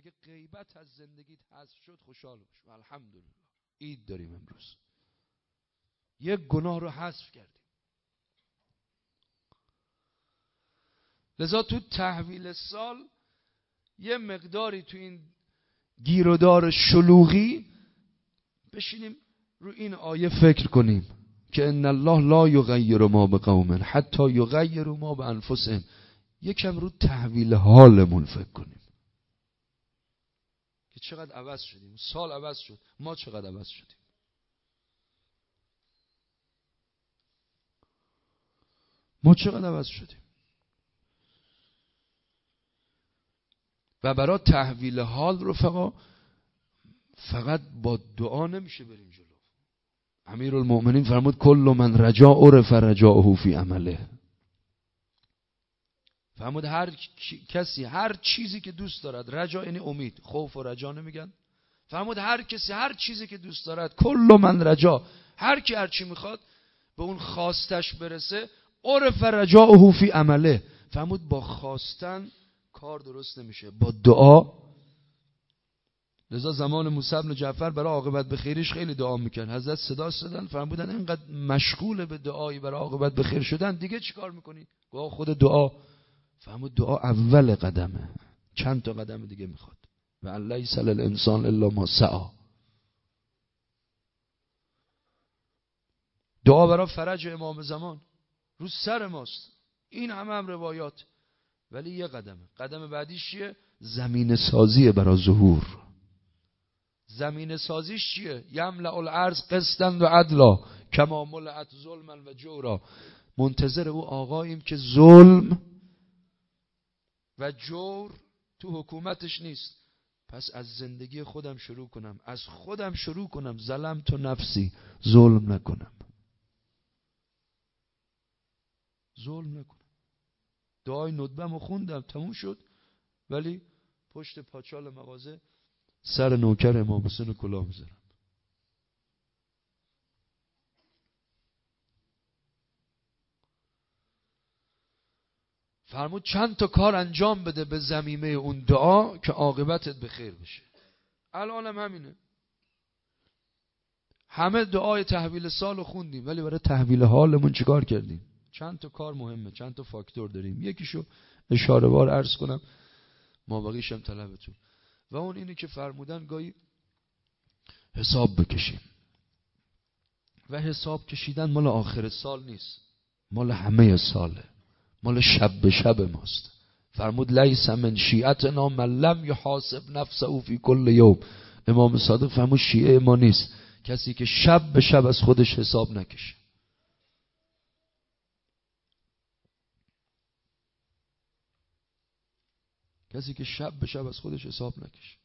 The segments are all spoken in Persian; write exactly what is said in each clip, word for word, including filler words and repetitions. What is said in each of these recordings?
اگه غیبت از زندگیت حذف شد خوشحال باش و الحمدلله. عید داریم امروز، یک گناه رو حذف کردیم. لذا تو تحویل سال یه مقداری تو این گیرودار شلوغی بشینیم رو این آیه فکر کنیم که ان الله لا یغیر ما بقوم حتی یغیروا ما بانفسهم. یکم رو تحویل حالمون فکر کنیم که چقدر عوض شدیم. سال عوض شد، ما چقدر عوض شدیم. ما چقدر عوض شدیم. و برای تحویل حال رفقا فقط با دعا نمیشه بریم جلو. امیرالمؤمنین فرمود کل من رجا عرف رجاؤه فی عمله. فرمود هر کسی هر چیزی که دوست دارد، رجا یعنی امید، خوف و رجا نمیگن. فرمود هر کسی هر چیزی که دوست دارد، کل من رجا، هر کی هر چی میخواد به اون خواستش برسه، عرف رجاؤه فی عمله. فرمود با خواستن کار درست نمیشه، با دعا. لذا زمان موسی بن جعفر برای عاقبت به خیرش خیلی دعا میکرد. حضرت صدا دادن فرمودن اینقدر مشغول به دعایی برای عاقبت به خیر شدن دیگه چیکار میکنی؟ گفت خود دعا. فرمود دعا اول قدمه، چند تا قدم دیگه میخواد. و لیس للانسان الا ما سعی. دعا برای فرج امام زمان رو سر ماست، این همه هم روایات، ولی یه قدمه. قدم بعدیش چیه؟ زمین سازیه برای ظهور. زمین سازیش چیه؟ یملأ الارض قسطا و عدلا کما ملئت ظلما و جورا. منتظر او آقاییم که ظلم و جور تو حکومتش نیست. پس از زندگی خودم شروع کنم، از خودم شروع کنم. ظلمت نفسی، ظلم نکنم، ظلم نکنم. دعای ندبه‌مو خوندم، تموم شد، ولی پشت پاچال مغازه سر نوکر امام حسین کلاه میذارم. فرمود چند تا کار انجام بده به ضمیمه اون دعا که عاقبتت به خیر بشه. الان هم همینه. همه دعای تحویل سال رو خوندیم، ولی برای تحویل حالمون چیکار کردیم؟ چند تا کار مهمه، چند تا فاکتور داریم. یکیشو اشاره وار عرض کنم، ما بقیشم طلبتون. و اون اینه که فرمودن گاهی حساب بکشیم. و حساب کشیدن مال آخر سال نیست، مال همه ساله، مال شب به شب ماست. فرمود لیس من شیعتنا من لم یحاسب نفسه فی کل یوم. امام صادق فرمود شیعه ما نیست کسی که شب به شب از خودش حساب نکشه. کسی که شب به شب از خودش حساب نکشه.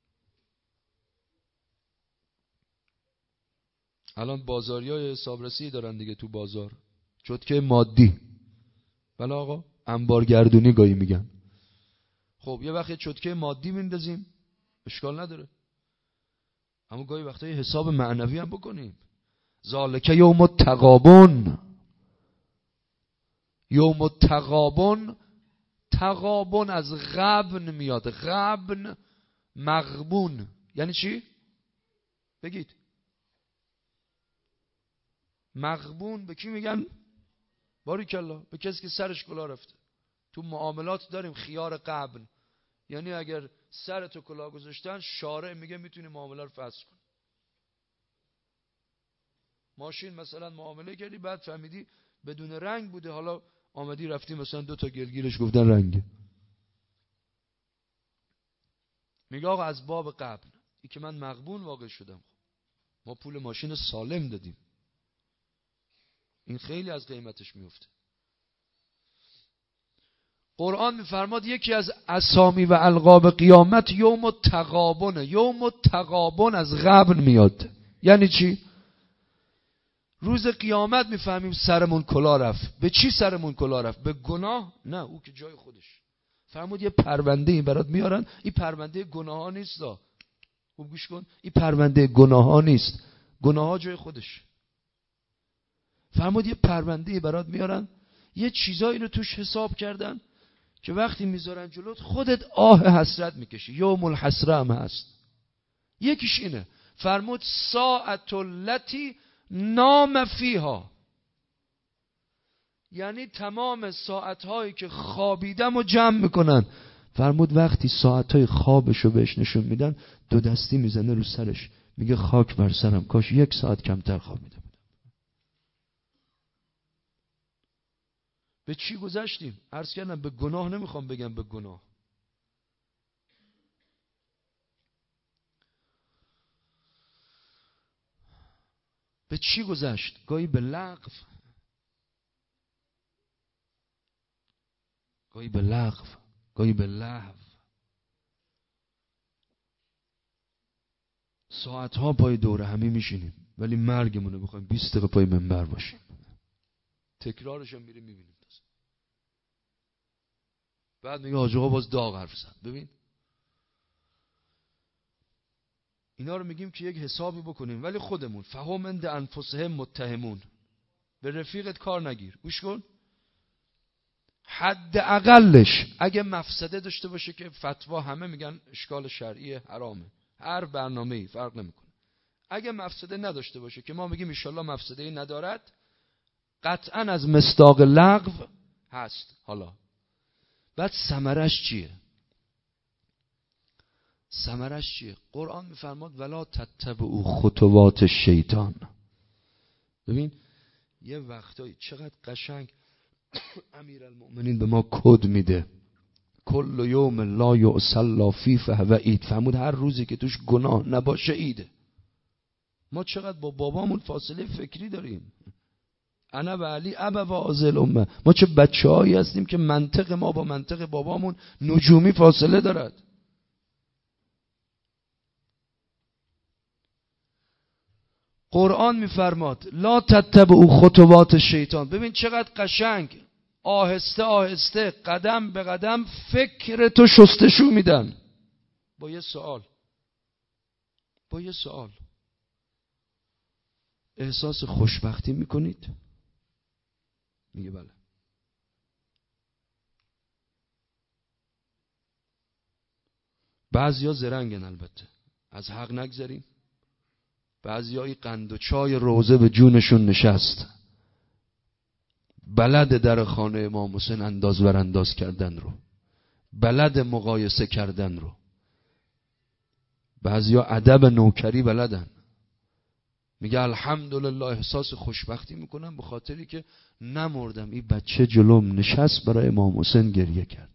الان بازاریای حسابرسی دارن دیگه تو بازار، چتکه مادی. بله آقا، انبارگردونی گاهی میگن. خب یه وقت چتکه مادی میندازیم، اشکال نداره، اما گاهی وقتای حساب معنوی هم بکنیم. ذالک یوم التغابن. یوم التغابن، تغابن از غبن میاد. غبن مغبون یعنی چی؟ بگید. مغبون به کی میگن؟ باریکالله، به کسی که سرش کلاه رفته. تو معاملات داریم خیار غبن، یعنی اگر سرتو کلاه گذاشتن شارع میگه میتونی معامله رو فسخ کنی. ماشین مثلا معامله کردی، بعد فهمیدی بدون رنگ بوده، حالا آمدی رفتی مثلا دو تا گلگیرش گفتن رنگه، میگه آقا از باب غبن، ای که من مغبون واقع شدم، ما پول ماشین سالم دادیم، این خیلی از قیمتش میفته. قرآن میفرماد یکی از اسامی و القاب قیامت یوم التغابن. یوم التغابن از غبن میاد. یعنی چی؟ روز قیامت میفهمیم سرمون کلا رفت. به چی سرمون کلا رفت؟ به گناه؟ نه، او که جای خودش. فرمود یه پرونده این برات میارن، این پرونده گناه ها نیست. خوب گوش کن، این پرونده گناه ها نیست، گناه ها جای خودش. فرمود یه پرونده برات میارن، یه چیزایی رو توش حساب کردن که وقتی میذارن جلوت خودت آه حسرت میکشی. یوم الحسره هم هست. یکیش اینه، فرمود ساعت التی نام فیها، یعنی تمام ساعتهایی که خوابیدم و جمع میکنن. فرمود وقتی ساعتهای خوابشو بهش نشون میدن، دو دستی میزنه رو سرش، میگه خاک بر سرم، کاش یک ساعت کمتر خوابیده بودم. به چی گذشتیم؟ عرض کردم به گناه، نمیخوام بگم به گناه. به چی گذشت؟ گاهی به لغو، گاهی به لغو، گاهی به لهو. ساعتها پای دور همی میشینیم ولی مرگمونه بخوایم بیست دقیقه پای منبر باشیم. تکرارش هم میریم میبینیم. بعد میگه حاج آقا باز داغ حرف زد. ببین اینا رو میگیم که یک حسابی بکنیم، ولی خودمون فهم عند انفسهم متهمون. به رفیقت کار نگیر. گوش کن، حد اقلش اگه مفسده داشته باشه که فتوا همه میگن اشکال شرعی حرامه، هر برنامه‌ای فرق نمیکنه. اگه مفسده نداشته باشه که ما میگیم ان شاءالله مفسده‌ای ندارد، قطعا از مصداق لغو هست. حالا بعد ثمرش چیه؟ ثمرش چیه؟ قرآن میفرماد ولا تتبعوا خطوات الشیطان. ببین یه وقتایی چقدر قشنگ امیرالمؤمنین به ما کد میده، کل یوم لا یصلی فیه فهو عید. فرمود هر روزی که توش گناه نباشه عیده. ما چقدر با بابامون فاصله فکری داریم. انا و علی ابا و ازل امه. ما چه بچه‌هایی هستیم که منطق ما با منطق بابامون نجومی فاصله دارد. قرآن میفرماد لا تتبعوا خطوات الشیطان. ببین چقدر قشنگ آهسته آهسته قدم به قدم فکر تو شستشو میدن. با یه سوال، با یه سوال احساس خوشبختی میکنید؟ میگه بله. بعضیا زرنگن، البته از حق نگذریم. بعضیای قند و چای روزه به جونشون نشست، بلد در خانه امام حسین انداز بر انداز کردن رو، بلد مقایسه کردن رو. بعضیا ادب نوکری بلدن. میگه الحمدلله احساس خوشبختی میکنم به خاطری که نمردم، این بچه جلوم نشست برای امام حسین گریه کرد.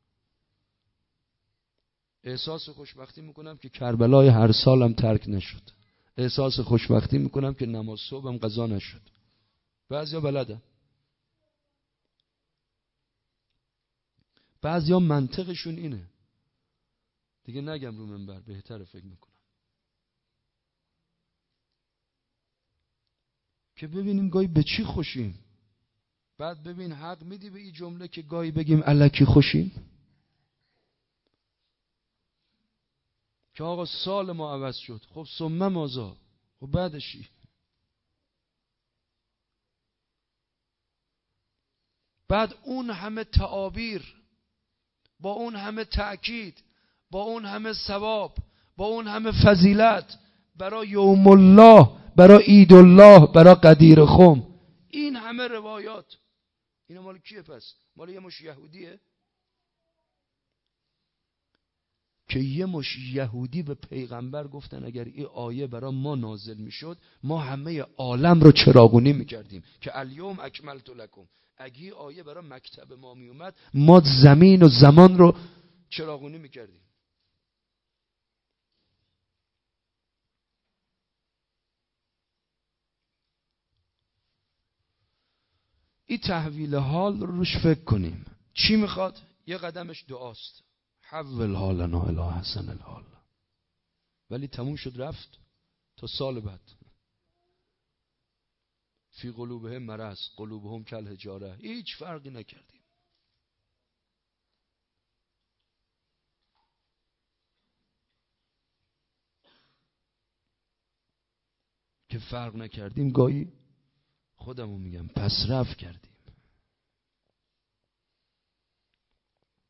احساس خوشبختی میکنم که کربلای هر سالم ترک نشد. احساس خوشبختی میکنم که نماز صبحم قضا نشد. بعضیا بلدن. بعضیا منطقشون اینه، دیگه نگم رو منبر، بهتره فکر میکنم که ببینیم گاهی به چی خوشیم. بعد ببین حق میدی به این جمله که گاهی بگیم الکی خوشیم، که آقا سال ما عوض شد. خب ثم ماذا؟ خب بعدشی؟ بعد اون همه تعابیر، با اون همه تأکید، با اون همه ثواب، با اون همه فضیلت برای یوم الله، برای عید الله، برای قدیر خم، این همه روایات، اینا مال کیه پس؟ مال یه مش یهودیه؟ که یه مش یهودی به پیغمبر گفتن اگر این آیه برای ما نازل میشد ما همه عالم رو چراغونی میکردیم، که الیوم اکملت لکم. اگه این آیه برای مکتب ما میومد ما زمین و زمان رو چراغونی میکردیم. این تحویل حال رو روش فکر کنیم. چی میخواد؟ یه قدمش دعاست، حول حالنا الی حسن الحال. ولی تموم شد رفت تا سال بعد. فی قلوبهم مرض قلوبهم کالحجاره. هیچ فرقی نکردیم. که فرق نکردیم گاهی خودمون میگم پس رفت کردیم.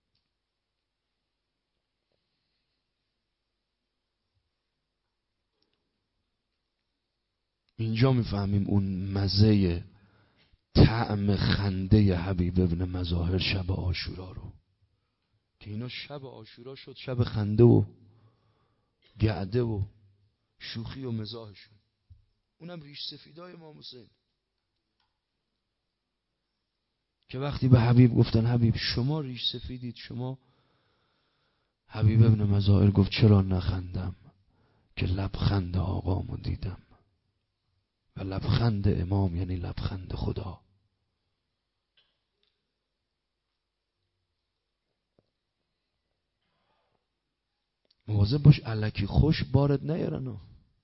اینجا میفهمیم اون مزه طعم خنده حبیب ابن مظاهر شب عاشورا رو، که اینا شب عاشورا شد شب خنده و گعده و شوخی و مزاحشون. اونم ریش سفیدای امام حسین که وقتی به حبیب گفتن حبیب شما ریش سفیدید شما، حبیب ابن مظاهر گفت چرا نخندم که لبخند آقامو دیدم، و لبخند امام یعنی لبخند خدا. مواظب باش الکی خوش بارد نیارن،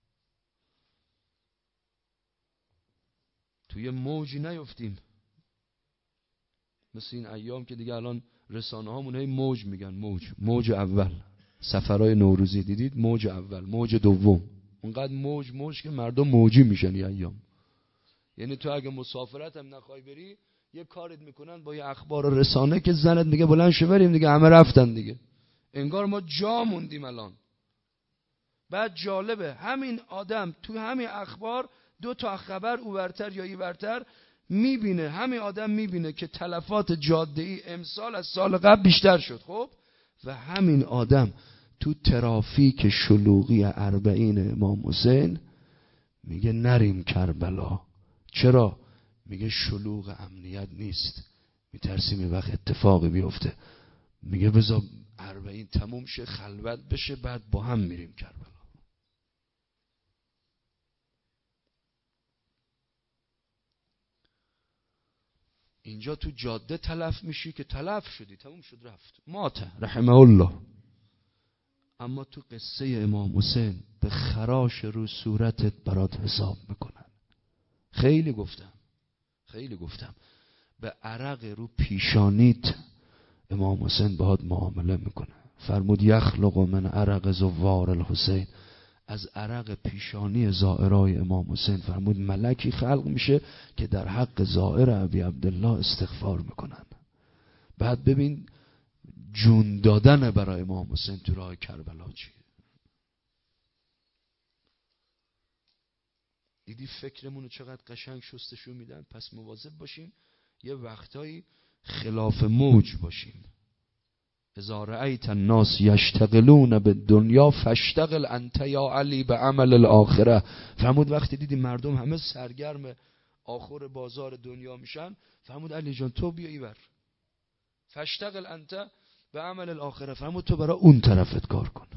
توی موجی نیفتیم مثل این ایام که دیگه الان رسانه هامون هی موج میگن، موج موج اول سفرهای نوروزی دیدید، موج اول موج دوم، اونقدر موج موج که مردم موجی میشن این ایام. یعنی تو اگه مسافرت هم نخوای بری یه کارت میکنن با یه اخبار و رسانه که زنت میگه بلند شو بریم دیگه، همه رفتن دیگه، انگار ما جا موندیم الان. بعد جالبه همین آدم تو همین اخبار دو تا خبر اوورتر یا ایورتر میبینه، همین آدم میبینه که تلفات جاده‌ای امسال از سال قبل بیشتر شد. خب و همین آدم تو ترافیک شلوغی اربعین امام حسین میگه نریم کربلا. چرا؟ میگه شلوغ امنیت نیست، میترسیم یه وقت اتفاقی بیفته. میگه بذار اربعین تموم شه خلوت بشه بعد با هم میریم کربلا. اینجا تو جاده تلف میشی که تلف شدی، تموم شد رفت، مات رحمه الله. اما تو قصه امام حسین به خراش رو صورتت برات حساب میکنن. خیلی گفتم خیلی گفتم به عرق رو پیشانیت امام حسین باهات معامله میکنه. فرمود یخلق من عرق زوار الحسین، از عرق پیشانی زائرای امام حسین فرمود ملکی خلق میشه که در حق زائر ابی عبدالله استغفار میکنن. بعد ببین جون دادن برای امام حسین تو راه کربلا چیه. دیدی فکرمونو چقدر قشنگ شستشو میدن. پس مواظب باشیم یه وقتایی خلاف موج باشیم. اذا رأیت الناس یشتغلون بالدنیا فاشتغل انت یا علی بعمل الاخره. فرمود وقتی دیدی مردم همه سرگرم آخر بازار دنیا میشن، فرمود علی جان تو بیا اینور، فاشتغل انت بعمل الاخره، فرمود تو برای اون طرفت کار کن.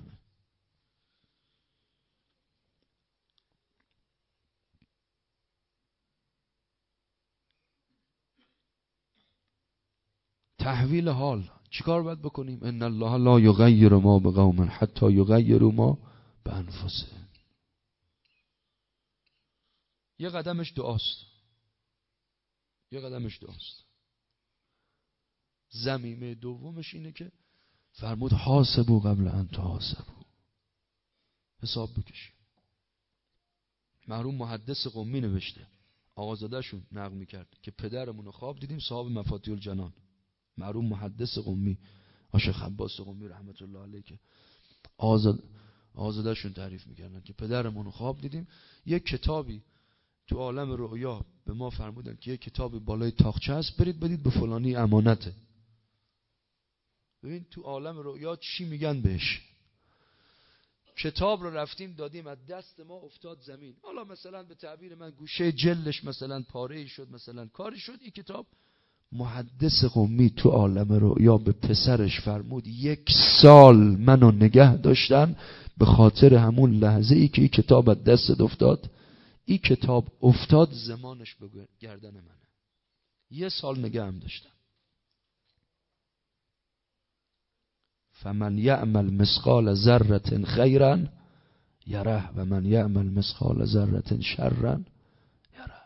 تحویل حال چیکار باید بکنیم؟ ان الله لا یغیر ما بقوم حتی یغیروا ما بانفسهم. یه قدمش دعاست، یه قدمش دعاست. زمینه دومش اینه که فرمود حاسبوا قبل ان تحاسبوا، حساب بکشید. مرحوم محدث قمی نوشته، آقازاده‌شون نقل می‌کرد که پدرمون رو خواب دیدیم، صاحب مفاتیح الجنان، مرحوم محدث قمی شیخ عباس قمی رحمت الله علیه، که آزاد آزادشون تعریف میکردن که پدرمون رو خواب دیدیم، یک کتابی تو عالم رؤیا به ما فرمودن که یک کتابی بالای تاقچه هست، برید بدید به فلانی امانته. ببین تو عالم رؤیا چی میگن بهش. کتاب رو رفتیم دادیم، از دست ما افتاد زمین، حالا مثلا به تعبیر من گوشه جلش مثلا پاره شد، مثلا کاری شد، این کتاب. محدث قمی تو عالم رؤیا به پسرش فرمود یک سال منو نگه داشتن به خاطر همون لحظه ای که این کتاب از دست افتاد. این کتاب افتاد زمانش به گردن منه، یه سال نگه هم داشتن. فمن یعمل مثقال ذره خیرا یره و من یعمل مثقال ذره شرا یره.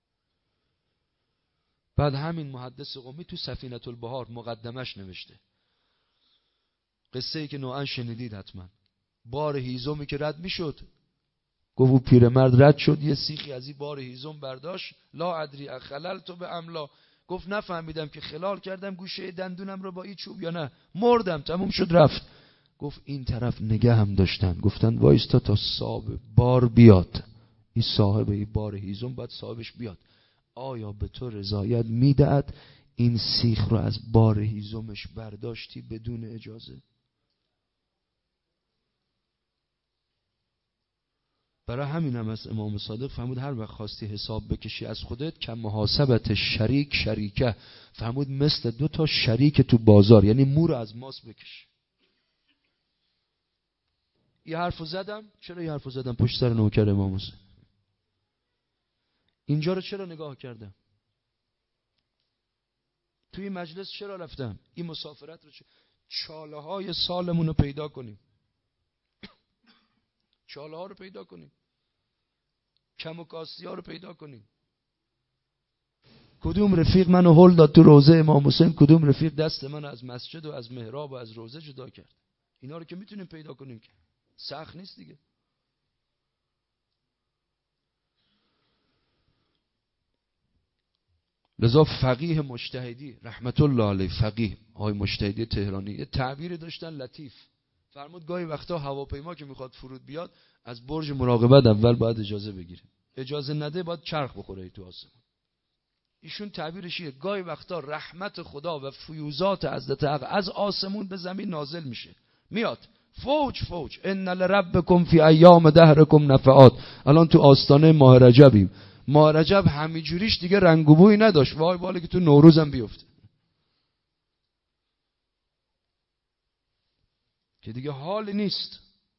بعد همین محدث قمی تو سفینة البحار مقدمش نوشته، قصه ای که نوعا شنیدید حتما. بار هیزمی که رد میشد، گفت او پیرمرد رد شد، یه سیخی از این بار هیزم برداشت، لا ادری اخللت به املا، گفت نفهمیدم که خلال کردم گوشه دندونم رو با این چوب یا نه، مردم، تموم شد رفت. گفت این طرف نگه هم داشتن، گفتن وایستا تا صاحب بار بیاد، این صاحب این بار هیزم باید صاحبش بیاد، آیا به تو رضایت میدهد این سیخ رو از بار هیزمش برداشتی بدون اجازه؟ برای همین هم از امام صادق فرمود هر وقت خواستی حساب بکشی از خودت، کم محاسبت شریک شریکه، فرمود مثل دو تا شریک تو بازار، یعنی مو رو از ماس بکش. این حرفو زدم. چرا این حرفو زدم پشت سر نوکر امام حسین؟ اینجا رو چرا نگاه کردم؟ توی مجلس چرا رفتم؟ این مسافرت رو چرا؟ چاله های سالمون رو پیدا کنیم، چاله ها رو پیدا کنیم، کم و کاستی ها رو پیدا کنیم. کدوم رفیق منو هل داد تو روزه امام حسین، کدوم رفیق دست من از مسجد و از محراب و از روزه جدا کرد؟ اینا رو که میتونیم پیدا کنیم، که سخت نیست دیگه. لذا فقیه مجتهدی رحمت الله علیه، فقیه آقای مجتهدی تهرانی، یه تعبیری داشتن لطیف. فرمود گاهی وقتا هواپیما که میخواد فرود بیاد از برج مراقبت اول باید اجازه بگیره، اجازه نده باید چرخ بخوره تو آسمان. ایشون تعبیرش اینه گاهی وقتا رحمت خدا و فیوزات حضرت حق از آسمون به زمین نازل میشه، میاد فوج فوج. ان لربکم فی ایام دهرکم نفعات. الان تو آستانه ماه رجبیم، ماه رجب همینجوریش دیگه رنگ و بوی نداشت، وای بالا که تو نوروزم بیفته، که دیگه حال نیست،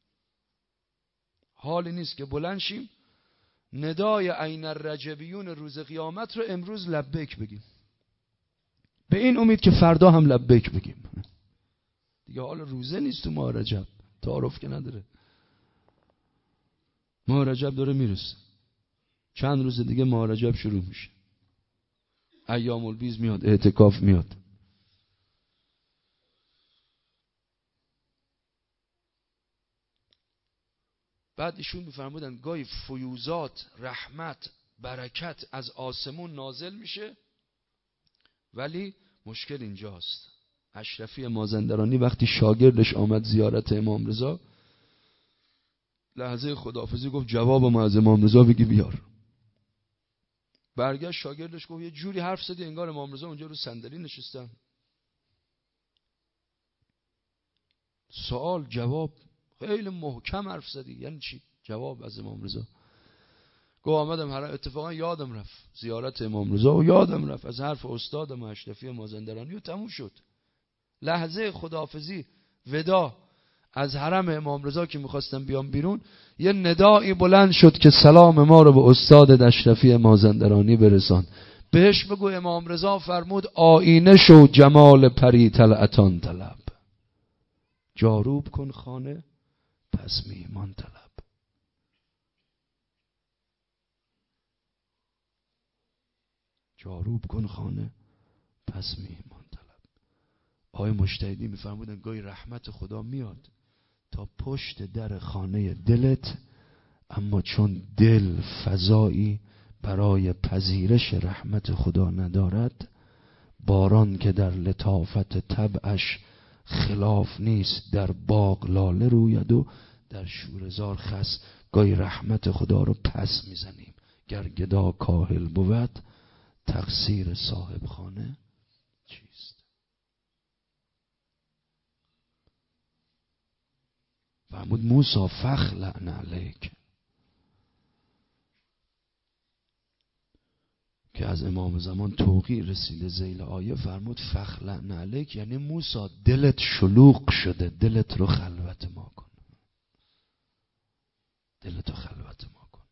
حال نیست که بلند شیم ندای عین الرجبیون روز قیامت رو امروز لبیک بگیم، به این امید که فردا هم لبیک بگیم. دیگه حال روزه نیست تو ماه رجب، تعارف که نداره. ماه رجب داره میرسه، چند روز دیگه ماه رجب شروع میشه، ایام البیض میاد، اعتکاف میاد. بعد ایشون میفرمودن گاهی فیوزات، رحمت، برکت از آسمون نازل میشه، ولی مشکل اینجاست. اشرفی مازندرانی وقتی شاگردش آمد زیارت امام رضا، لحظه خداحافظی گفت جواب ما از امام رضا بگی بیار. برگشت شاگردش گفت یه جوری حرف زدی انگار امام رضا اونجا رو صندلی نشستن. سوال جواب خیلی محکم حرف زدی، یعنی چی؟ جواب از امام رضا. گفت آمدم هر اتفاقا یادم رفت زیارت امام رضا و یادم رفت از حرف استادم اشرفی مازندرانی و تموم شد. لحظه خداحافظی ودا از حرم امام رضا که میخواستم بیام بیرون، یه ندایی بلند شد که سلام ما رو به استاد اشرفی مازندرانی برسان. بهش بگو امام رضا فرمود آینه شو جمال پری طلعتان طلب، جاروب کن خانه پس میهمان طلب. جاروب کن خانه پس میهمان طلب. آقای مجتهدی میفرمودن گاهی رحمت خدا میاد تا پشت در خانه دلت، اما چون دل فضایی برای پذیرش رحمت خدا ندارد، باران که در لطافت طبعش خلاف نیست در باغ لاله روید و در شورزار خس. گاهی رحمت خدا رو پس میزنیم، گر گدا کاهل بود تقصیر صاحب خانه چیست؟ فرمود موسی فخلع علیک، که از امام زمان توقیع رسیده ذیل آیه، فرمود فخلع علیک یعنی موسی دلت شلوغ شده، دلت رو خلوت ما کن، دلت رو خلوت ما کن.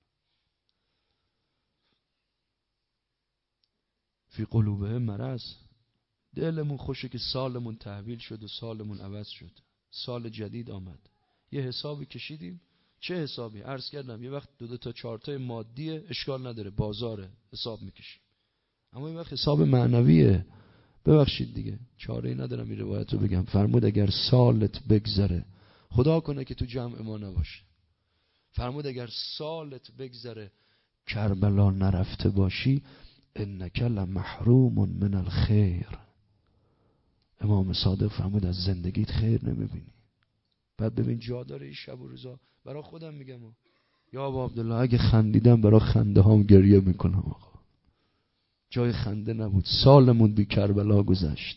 فی قلوبه مرض، دلمون خوشه که سالمون تحویل شد و سالمون عوض شد، سال جدید آمد، یه حسابی کشیدیم. چه حسابی؟ عرض کردم یه وقت دو دو تا چارتای مادیه اشکال نداره، بازاره، حساب میکشیم. اما این وقت حساب معنویه. ببخشید دیگه چاره ای ندارم این روایت رو بگم. فرمود اگر سالت بگذره، خدا کنه که تو جمع ما نباشه، فرمود اگر سالت بگذره کربلا نرفته باشی، انک لمحروم من الخیر. امام صادق فرمود از زندگیت خیر نمیبینی. بعد ببین جا داره این شب و روزا، برای خودم میگم یا ابا عبدالله اگه خندیدم برای خنده هام گریه میکنم آقا. جای خنده نبود، سالمون بی کربلا گذشت.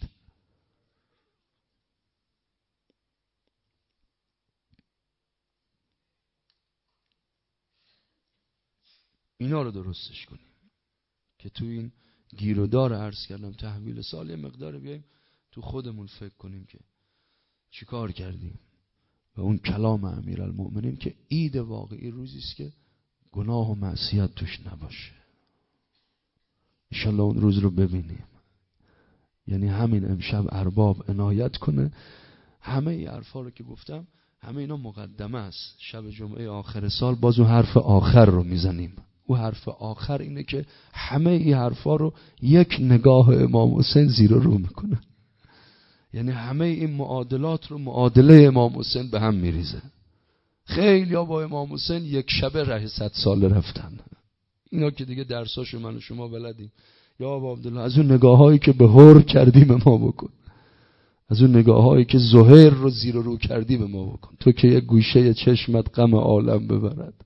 اینا رو درستش کنیم که تو این گیرودار عرض کردم تحویل سال یه مقدار بیاییم تو خودمون فکر کنیم که چی کار کردیم و اون کلام امیرالمؤمنین که عید واقعی روزی است که گناه و معصیت توش نباشه. انشالله اون روز رو ببینیم. یعنی همین امشب ارباب عنایت کنه همه ای حرفا رو که گفتم همه اینا مقدمه است. شب جمعه آخر سال باز اون حرف آخر رو میزنیم. او حرف آخر اینه که همه این حرفا رو یک نگاه امام حسین زیر رو میکنه. یعنی همه این معادلات رو معادله امام حسین به هم میریزه. خیلی ها با امام حسین یک شبه ره صد ساله رفتن. اینا که دیگه درساشو من و شما بلدیم. یا ابا عبدالله از اون نگاه هایی که به هور کردی به ما بکن. از اون نگاه هایی که زهیر رو زیر رو کردی به ما بکن. تو که یک گوشه چشمت غم عالم ببرد.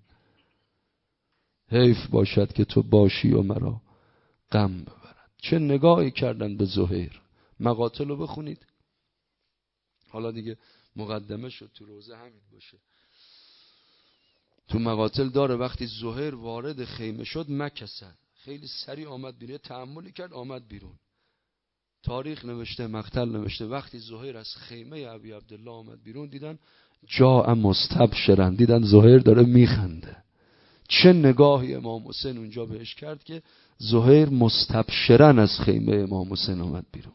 حیف باشد که تو باشی و مرا غم ببرد. چه نگاهی کردن به زهیر. مقاتل رو بخونید. حالا دیگه مقدمه شد تو روزه همین باشه. تو مقاتل داره وقتی زهیر وارد خیمه شد مکسر خیلی سریع آمد بیرون، تأملی کرد آمد بیرون. تاریخ نوشته، مقتل نوشته وقتی زهیر از خیمه ابی عبدالله آمد بیرون دیدن جاء مستبشرا، دیدن زهیر داره میخنده. چه نگاهی امام حسین اونجا بهش کرد که زهیر مستبشرا از خیمه امام حسین آمد بیرون.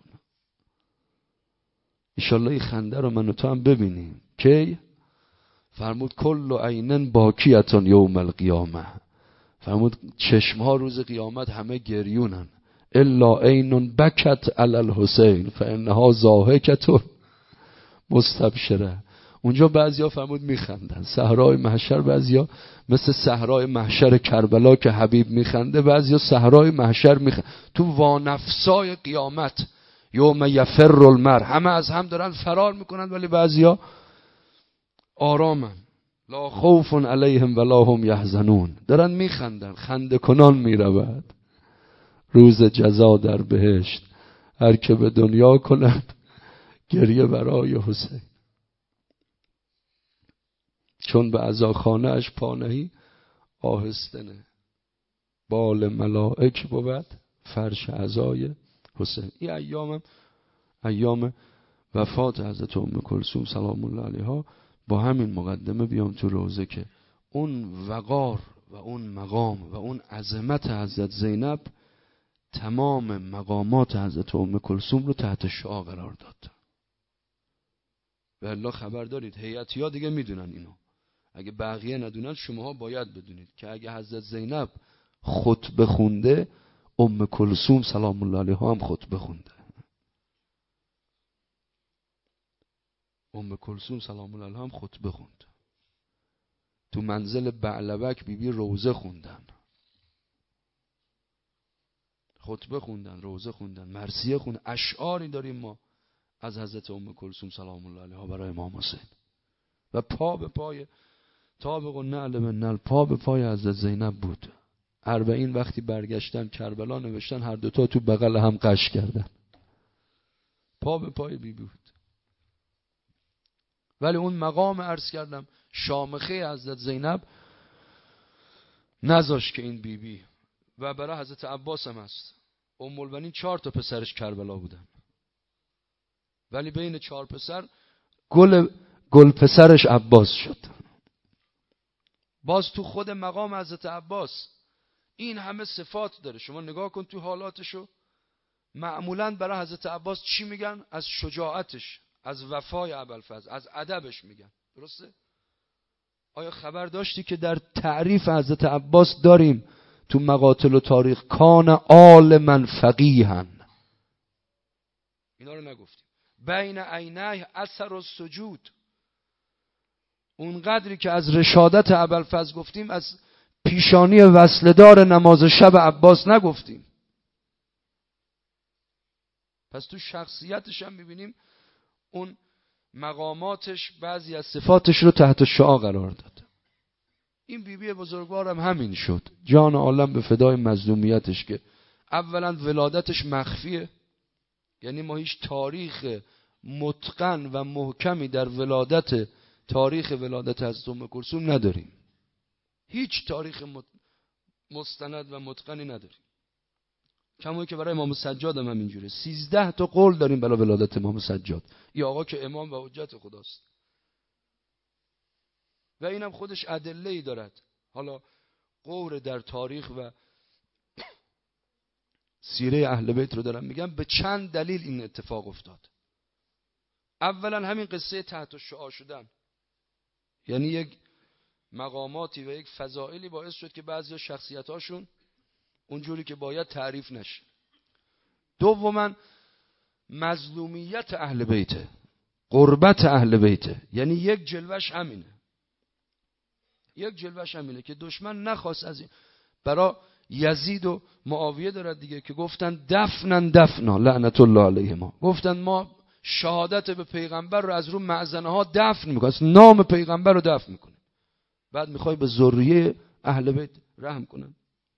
انشالله این خنده رو من و تو هم ببینیم. کی؟ فرمود کل عینن باکیتون یوم القیامه. فرمود چشمها روز قیامت همه گریونن الا عین بکت علی الحسین فانها ضاحکه مستبشره. اونجا بعضیا فرمود میخندن. صحرای محشر بعضیا مثل صحرای محشر کربلا که حبیب میخنده، بعضیا صحرای محشر میخنده. تو وانفسای قیامت یوم یفر المرء همه از هم دارن فرار میکنن ولی بعضیا آرامن. لا خوف علیهم ولا هم یحزنون، دارن میخندن. خنده کنان میرود روز جزا در بهشت. هر که به دنیا کند گریه برای حسین، چون به عزاخانه اش پانهی آهستنه. بال ملائک بود فرش عزای حسین. این ایام ایام وفات حضرت ام کلثوم سلام الله علیها با همین مقدمه بیام تو روزه که اون وقار و اون مقام و اون عظمت حضرت زینب تمام مقامات حضرت ام کلثوم رو تحت شعاع قرار داد. و الله خبر دارید هیئتی‌ها دیگه میدونن اینو. اگه بقیه ندونن شماها باید بدونید که اگه حضرت زینب خطبه خونده ام کلثوم سلام الله علیها هم خطبه خونده. ام کلثوم سلام الله علیها هم خطبه خوند. تو منزل بعلبک بیبی روزه خوندن، خطبه خوندن، روزه خوندن، مرثیه خوندن. اشعاری داریم ما از حضرت ام کلثوم سلام الله علیها برای امام حسین. و پا به پای طابق و نعل به نعل پا به پای حضرت زینب بود. اربعین وقتی برگشتن کربلا نوشتن هر دوتا تو بغل هم قش کردن. پا به پای بی بود. ولی اون مقام عرض کردم شامخه حضرت زینب نذاش که این بیبی بی و برای حضرت عباس هم هست. ام البنین چهار تا پسرش کربلا بودن ولی بین چهار پسر گل گل پسرش عباس شد. باز تو خود مقام حضرت عباس این همه صفات داره. شما نگاه کن تو حالاتشو. معمولاً برای حضرت عباس چی میگن؟ از شجاعتش، از وفای ابوالفضل، از ادبش میگن. درسته؟ آیا خبر داشتی که در تعریف حضرت عباس داریم تو مقاتل و تاریخ کان عالما فقیها؟ اینا رو نگفتیم. بین عینیه اثر السجود. اون قدری که از رشادت ابوالفضل گفتیم از پیشانی وصلدار نماز شب عباس نگفتیم. پس تو شخصیتش هم میبینیم اون مقاماتش بعضی از صفاتش رو تحت شعاع قرار داد. این بیبی بی بزرگوارم همین شد. جان عالم به فدای مظلومیتش که اولا ولادتش مخفیه، یعنی ما هیچ تاریخ متقن و محکمی در ولادت تاریخ ولادت حضرت ام کلثوم نداریم. هیچ تاریخ مستند و متقنی نداریم. کمایی که برای امام سجاد هم همینجوره. سیزده تا قول داریم برای ولادت امام سجاد. این آقا که امام و حجت خداست. و اینم خودش ادله‌ای دارد. حالا قول در تاریخ و سیره اهل بیت رو دارم میگم به چند دلیل این اتفاق افتاد. اولا همین قصه تحت الشعاع شدن، یعنی یک مقاماتی و یک فضائلی باعث شد که بعضی شخصیتاشون اونجوری که باید تعریف نشه. دوما مظلومیت اهل بیت، قربت اهل بیت، یعنی یک جلوش همینه یک جلوش همینه که دشمن نخواست از این. برای یزید و معاویه دارد دیگه که گفتن دفنن دفنا لعنت الله علیهما، گفتن ما شهادت به پیغمبر رو از رو معزنه ها دفن میکنیم، نام پیغمبر رو دفن میکنیم، بعد میخوای به ذریه اهل بیت رحم کنن.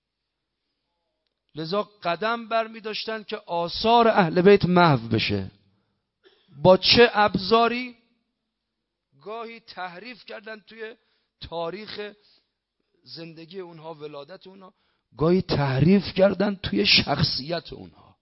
لذا قدم بر می داشتن که آثار اهل بیت محو بشه. با چه ابزاری؟ گاهی تحریف کردن توی تاریخ زندگی اونها، ولادت اونها، گاهی تحریف کردن توی شخصیت اونها.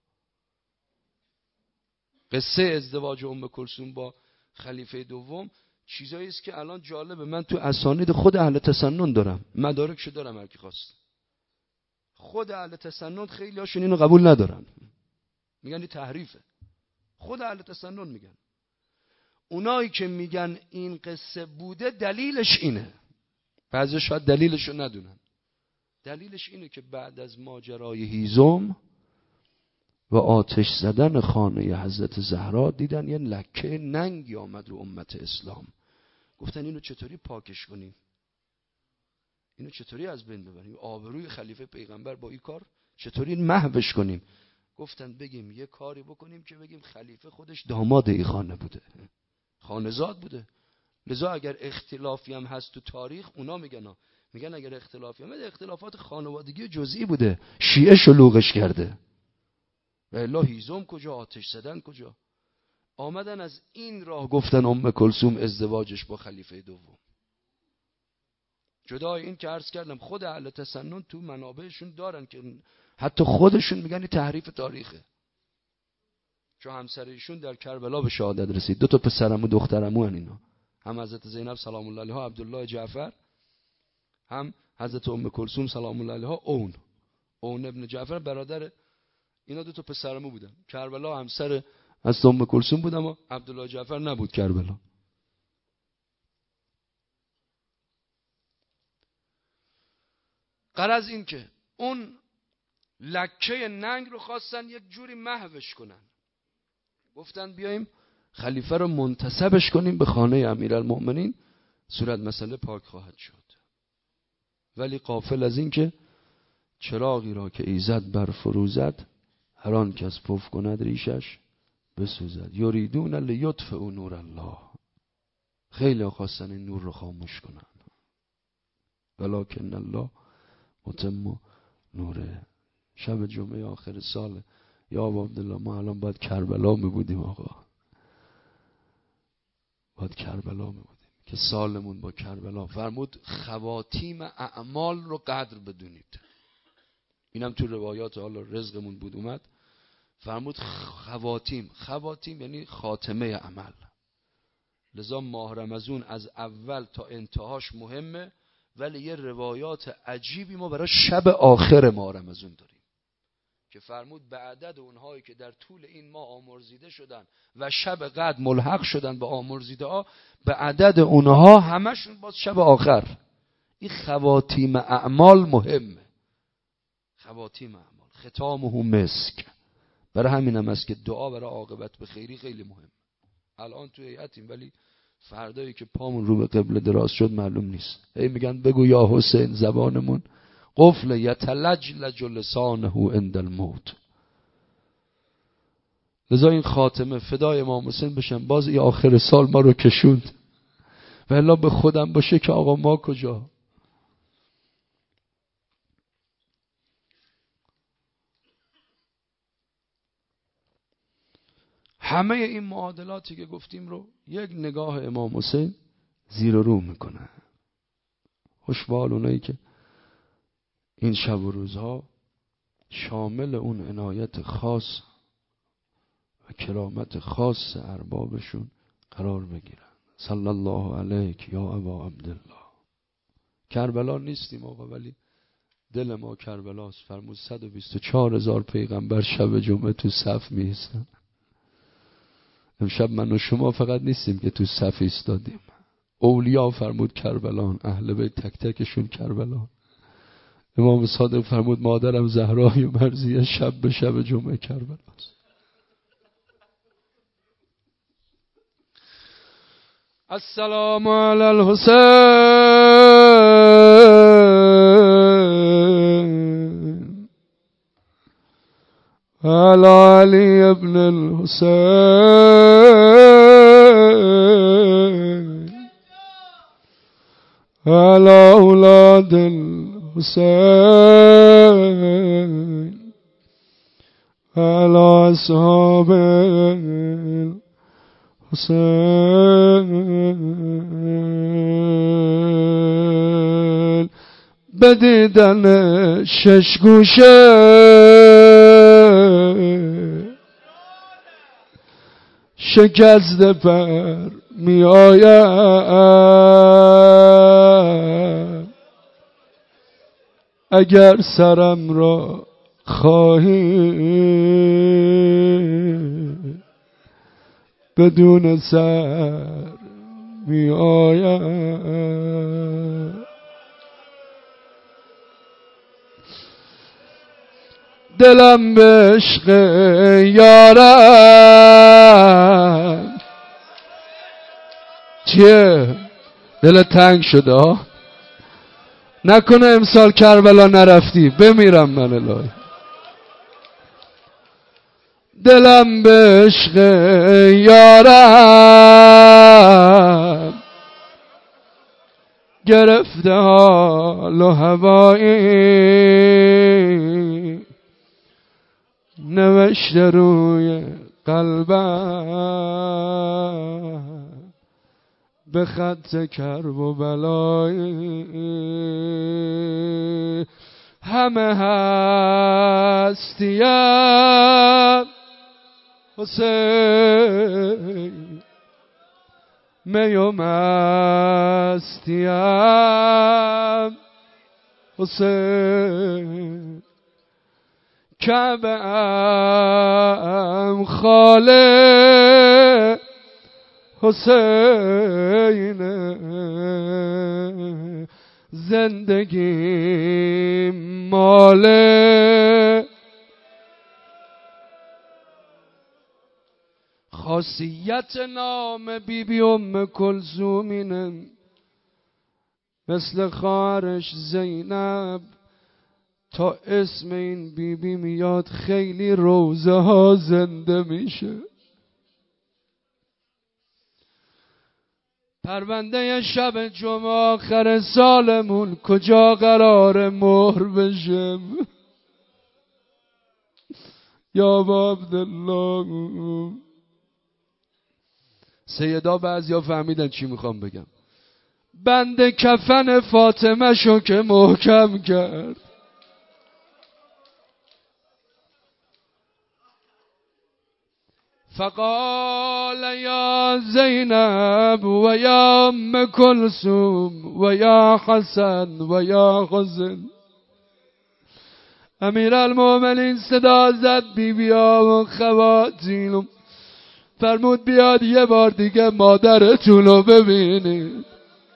قصه ازدواج ام کلثوم با خلیفه دوم چیزایی است که الان جالبه، من تو اسانید خود اهل تسنن دارم، مدارکشو دارم، هر کی خواست. خود اهل تسنن خیلی هاشون اینو قبول ندارن، میگن این تحریفه. خود اهل تسنن میگن. اونایی که میگن این قصه بوده دلیلش اینه، بعضی شاید دلیلشو ندونن. دلیلش اینه که بعد از ماجرای هیزم و آتش زدن خانه حضرت زهرا دیدن یه لکه ننگی آمد رو امت اسلام. گفتن اینو چطوری پاکش کنیم، اینو چطوری از بین ببریم، آبروی خلیفه پیغمبر با این کار چطوری محوش کنیم. گفتن بگیم یه کاری بکنیم که بگیم خلیفه خودش داماد این خانه بوده، خانه‌زاد بوده. لذا اگر اختلافی هم هست تو تاریخ، اونا میگن میگن اگر اختلافی هم هست، اختلافات خانوادگی جزئی بوده، شیعه شلوغش کرده. و الا هیزم کجا، آتش زدن کجا؟ آمدن از این راه گفتن ام کلثوم ازدواجش با خلیفه دوم. جدای این که عرض کردم خود اهل تسنن تو منابعشون دارن که حتی خودشون میگن تحریف تاریخه. چون همسرشون در کربلا به شهادت رسید. دو تا پسرم و دخترمو هن اینا، هم حضرت زینب سلام الله علیها، عبدالله جعفر، هم حضرت ام کلثوم سلام الله علیها، اون اون ابن جعفر برادر اینا. دو تا پسرمو بودن. کربلا همسر حضرت ام کلثوم بود، اما عبدالله جعفر نبود کربلا. غرض این که اون لکه ننگ رو خواستن یک جوری محوش کنن. گفتن بیایم خلیفه رو منتسبش کنیم به خانه امیرالمؤمنین، صورت مسئله پاک خواهد شد. ولی غافل از این که چراغی را که ایزد بر فروزد، هر آن کس پف کند ریشش بسوزد. یریدون لیطفئوا نور الله، خیلی خواستن این نور رو خاموش کنن، ولکن الله متم نوره. شب جمعه آخر سال یا ابا عبدالله ما الان باید کربلا می بودیم آقا، باید کربلا می بودیم که سالمون با کربلا. فرمود خواتیم اعمال رو قدر بدونید. اینم تو روایات حالا رزقمون بود اومد. فرمود خواتیم، خواتیم یعنی خاتمه عمل. لذا ماه رمضان از اول تا انتهاش مهمه، ولی یه روایات عجیبی ما برای شب آخر ماه رمضان داریم که فرمود به عدد اونهایی که در طول این ماه آمرزیده شدن و شب قدر ملحق شدن به آمرزیده ها، به عدد اونها همشون باز شب آخر. این خواتیم اعمال مهمه. خواتیم اعمال ختامه مسک. برای همین هم است که دعا برای عاقبت به خیری خیلی مهم. الان تو هیئتیم ولی فردایی که پامون رو به قبله دراز شد معلوم نیست. هی میگن بگو یا حسین، زبانمون قفل یتلجلج لسانه عند الموت. لذا این خاتمه فدای امام حسین بشن. باز این آخر سال ما رو کشوند، و الا به خودم باشه که آقا ما کجا؟ همه این معادلاتی که گفتیم رو یک نگاه امام حسین زیر و رو میکنه. خوشبال اونایی که این شب و روزها شامل اون عنایت خاص و کرامت خاص اربابشون قرار بگیرن. صلی الله علیک یا ابا عبدالله. کربلا نیستیم آقا، ولی دل ما کربلاست. فرمود صد و بیست و چهار هزار پیغمبر شب جمعه تو صف می ایستن. امشب من و شما فقط نیستیم که تو صف ایستادیم. اولیا فرمود کربلان، اهل بیت تک تکشون کربلان. امام صادق فرمود مادرم زهرای مرضیه شب به شب جمعه کربلاست. السلام علی الحسین علی علی ابن الحسین علی اولاد الحسین علی اصحاب حسین. بدیدن شش گوشه شکست پر می آید، اگر سرم را خواهی بدون سر می آید. دلم به عشق یارم چیه؟ دل تنگ شده؟ نکنه امسال کربلا نرفتی بمیرم من الهی. دلم به عشق یارم گرفته حال و هوایی، نوشته روی قلبم به خط کرب و بلایی. همه هستیم حسین، می و مستیم حسین، کعبه ام خاله حسین، زندگی ماله. خاصیت نام بی بی ام کلثوم اینه، مثل خواهرش زینب تا اسم این بی بی میاد خیلی روزه ها زنده میشه. پرونده شب جمعه آخر سالمون کجا قرار مهر بشه؟ یا با عبدالله. سیدا بعضیا فهمیدن چی میخوام بگم. بند کفن فاطمه شو که محکم کرد، فقال یا زینب و یا ام کلثوم و یا حسن و یا حسین. امیرالمومنین صدا زد بی بیا و خواتین، فرمود بیاد یه بار دیگه مادرتون رو ببینید.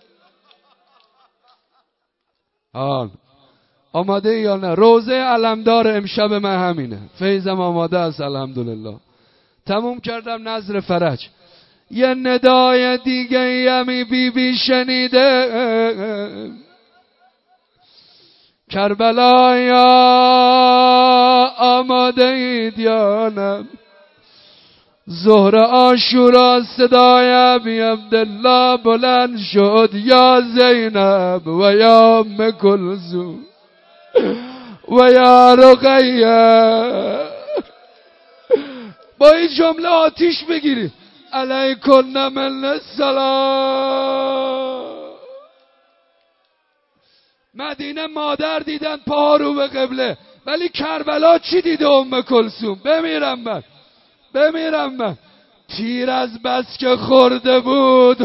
آن آماده یا نه؟ روزه علمدار امشب من همینه، فیضم آماده است الحمدلله. تموم کردم نظر فرج. یه ندای دیگه همی بی بی شنیده، کربلایا آماده اید یا نه؟ ظهر عاشورا صدای ابی عبدالله بلند شد، یا زینب و یا ام کلثوم و یا رقیه. با این جمله آتیش بگیری علیکن من السلام. مدینه مادر دیدن پا رو به قبله، ولی کربلا چی دیده ام کلثوم؟ بمیرم من، بمیرم من. تیر از بس که خورده بود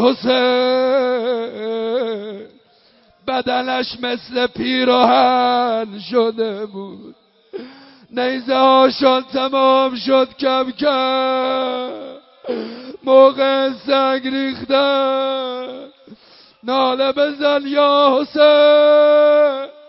حسین، بدنش مثل پیراهن شده بود. نیزه هاشان تمام شد کم کم، موقع سنگ ریختن. ناله بزن یا حسین،